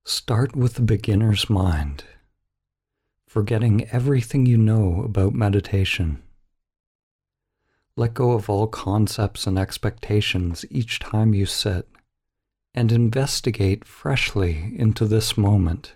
Start with the beginner's mind, forgetting everything you know about meditation. Let go of all concepts and expectations each time you sit, and investigate freshly into this moment.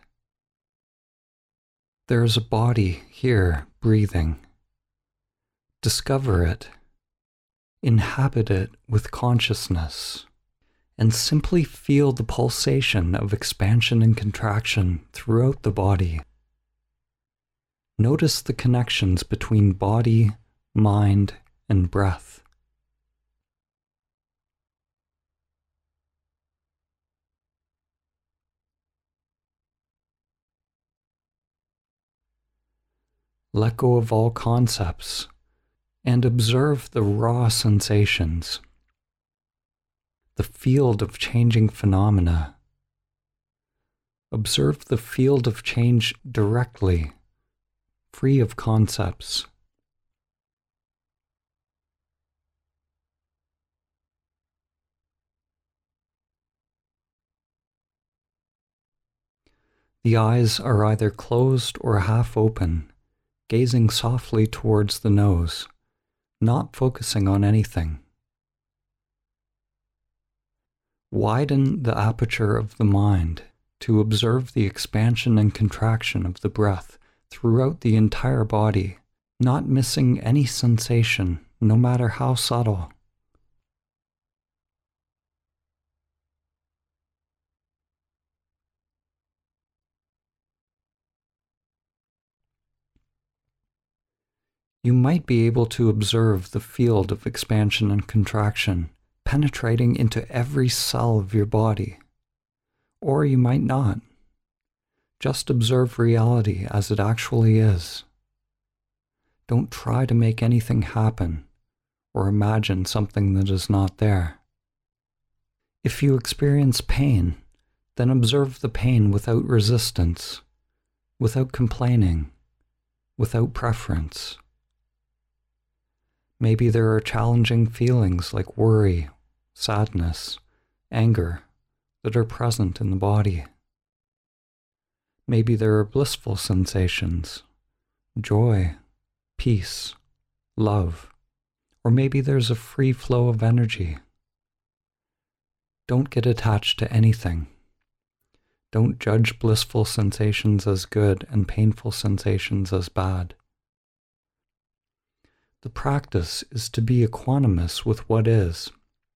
There is a body here breathing. Discover it, inhabit it with consciousness, and simply feel the pulsation of expansion and contraction throughout the body. Notice the connections between body, mind, and breath. Let go of all concepts and observe the raw sensations, the field of changing phenomena. Observe the field of change directly, free of concepts. The eyes are either closed or half open, gazing softly towards the nose, not focusing on anything. Widen the aperture of the mind to observe the expansion and contraction of the breath throughout the entire body, not missing any sensation, no matter how subtle. You might be able to observe the field of expansion and contraction penetrating into every cell of your body. Or you might not. Just observe reality as it actually is. Don't try to make anything happen or imagine something that is not there. If you experience pain, then observe the pain without resistance, without complaining, without preference. Maybe there are challenging feelings like worry, sadness, anger that are present in the body. Maybe there are blissful sensations, joy, peace, love, or maybe there's a free flow of energy. Don't get attached to anything. Don't judge blissful sensations as good and painful sensations as bad. The practice is to be equanimous with what is.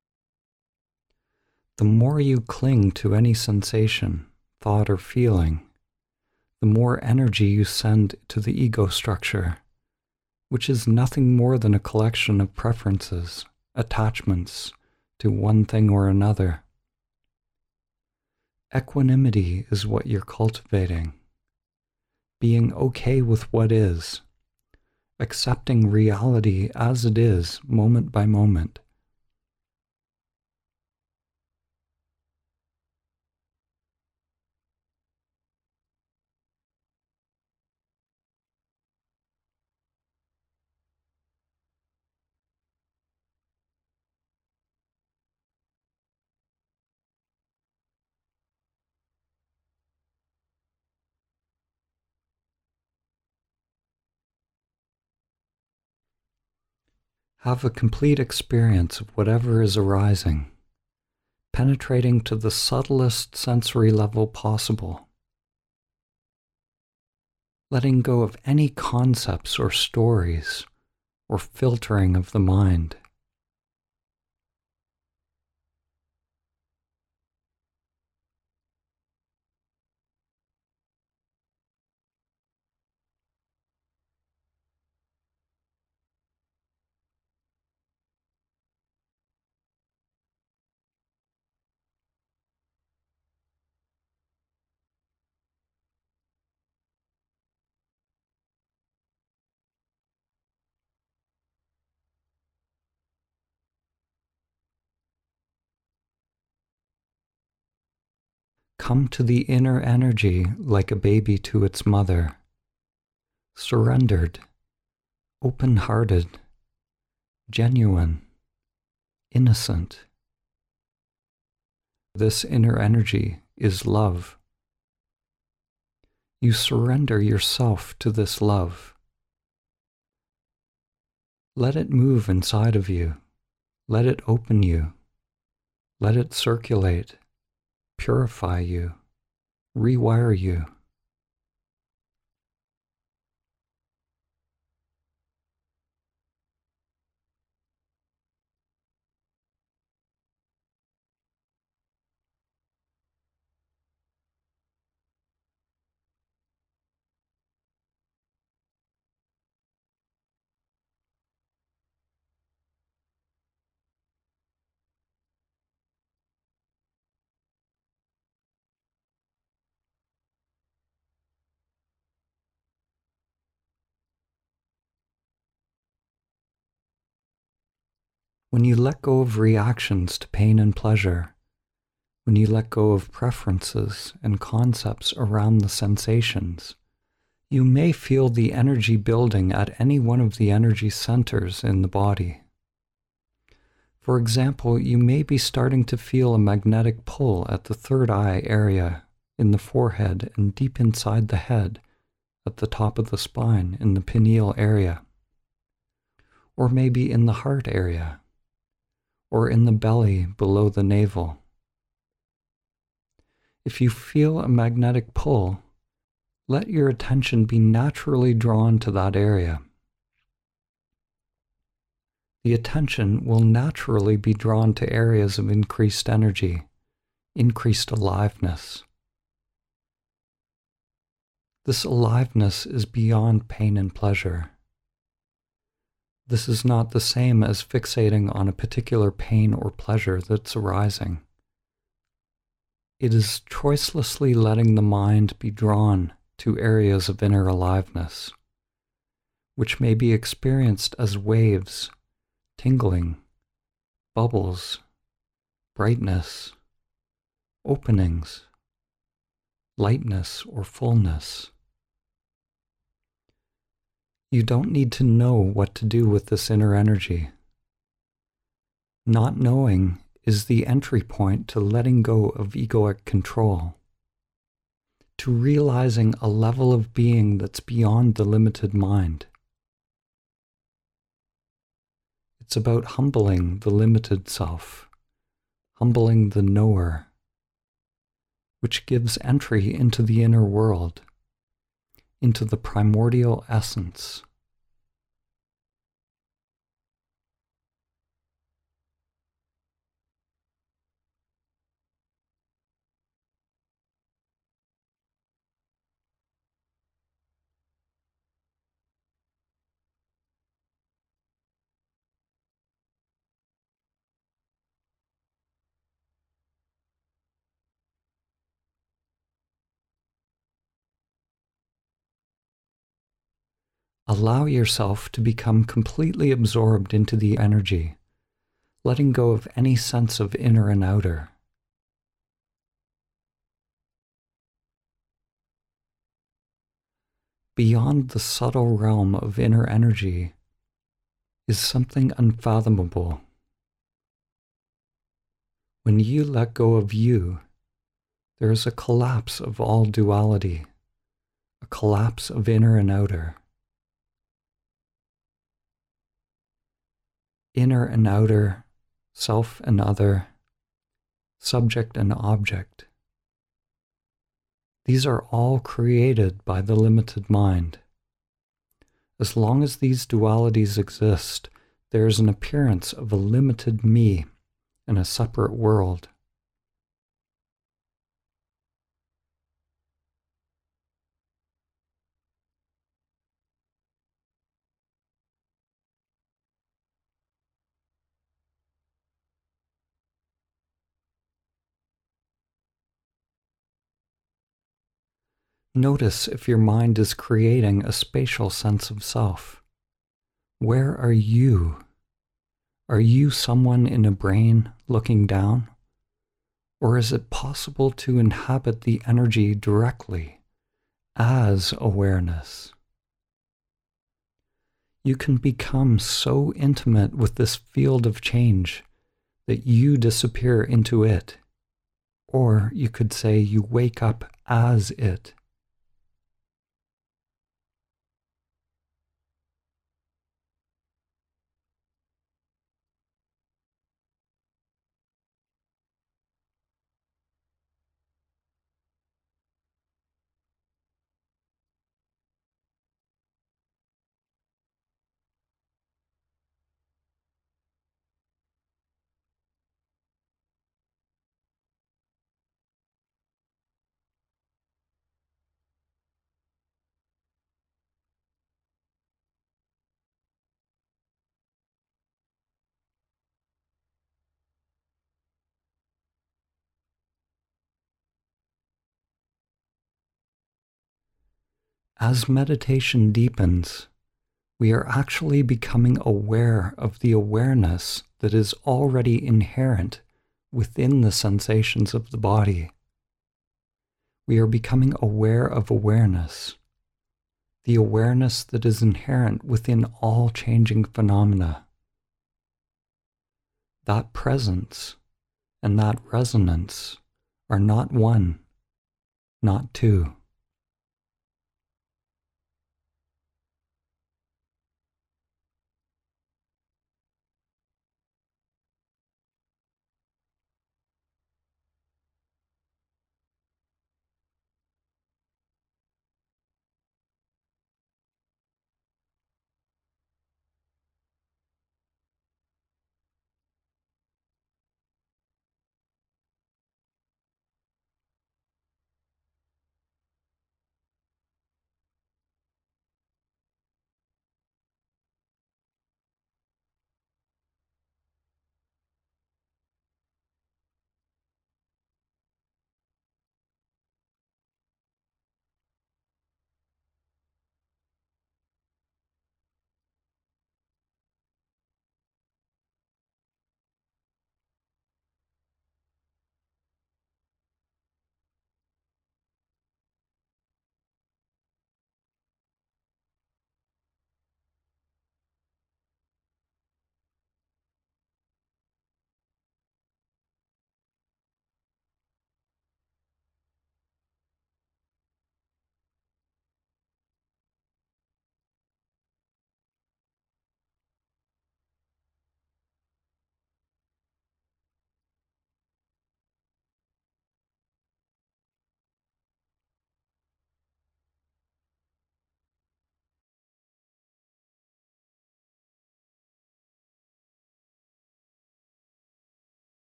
The more you cling to any sensation, thought, or feeling, the more energy you send to the ego structure, which is nothing more than a collection of preferences, attachments to one thing or another. Equanimity is what you're cultivating. Being okay with what is. Accepting reality as it is, moment by moment. Have a complete experience of whatever is arising, penetrating to the subtlest sensory level possible. Letting go of any concepts or stories or filtering of the mind. Come to the inner energy like a baby to its mother, surrendered, open-hearted, genuine, innocent. This inner energy is love, You surrender yourself to this love. Let it move inside of you. Let it open you. Let it circulate, purify you, rewire you. When you let go of reactions to pain and pleasure, when you let go of preferences and concepts around the sensations, you may feel the energy building at any one of the energy centers in the body. For example, you may be starting to feel a magnetic pull at the third eye area, in the forehead and deep inside the head, at the top of the spine in the pineal area, or maybe in the heart area, or in the belly below the navel. If you feel a magnetic pull, let your attention be naturally drawn to that area. The attention will naturally be drawn to areas of increased energy, increased aliveness. This aliveness is beyond pain and pleasure. This is not the same as fixating on a particular pain or pleasure that's arising. It is choicelessly letting the mind be drawn to areas of inner aliveness, which may be experienced as waves, tingling, bubbles, brightness, openings, lightness or fullness. You don't need to know what to do with this inner energy. Not knowing is the entry point to letting go of egoic control, to realizing a level of being that's beyond the limited mind. It's about humbling the limited self, humbling the knower, which gives entry into the inner world, into the primordial essence. Allow yourself to become completely absorbed into the energy, letting go of any sense of inner and outer. Beyond the subtle realm of inner energy is something unfathomable. When you let go of you, there is a collapse of all duality, a collapse of inner and outer. Inner and outer, self and other, subject and object. These are all created by the limited mind. As long as these dualities exist, there is an appearance of a limited me in a separate world. Notice if your mind is creating a spatial sense of self. Where are you? Are you someone in a brain looking down? Or is it possible to inhabit the energy directly as awareness? You can become so intimate with this field of change that you disappear into it. Or you could say you wake up as it. As meditation deepens, we are actually becoming aware of the awareness that is already inherent within the sensations of the body. We are becoming aware of awareness, the awareness that is inherent within all changing phenomena. That presence and that resonance are not one, not two.